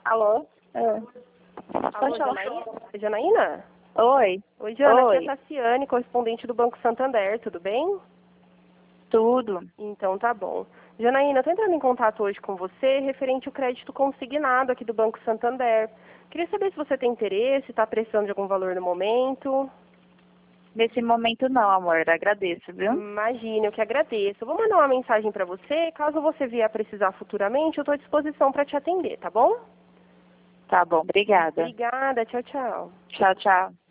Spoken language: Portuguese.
Alô? Alô, Pode falar. Janaína? Oi. Oi, Jana, Oi. aqui é a Tassiane, correspondente do Banco Santander, tudo bem? Tudo. Então tá bom. Janaína, eu tô entrando em contato hoje com você referente ao crédito consignado aqui do Banco Santander. Queria saber se você tem interesse, está precisando de algum valor no momento. Nesse momento não, amor. Agradeço, viu? Imagina, eu que agradeço. Eu vou mandar uma mensagem para você, caso você vier a precisar futuramente, eu estou à disposição para te atender, tá bom? Tá bom, obrigada. Obrigada, tchau, tchau. Tchau, tchau.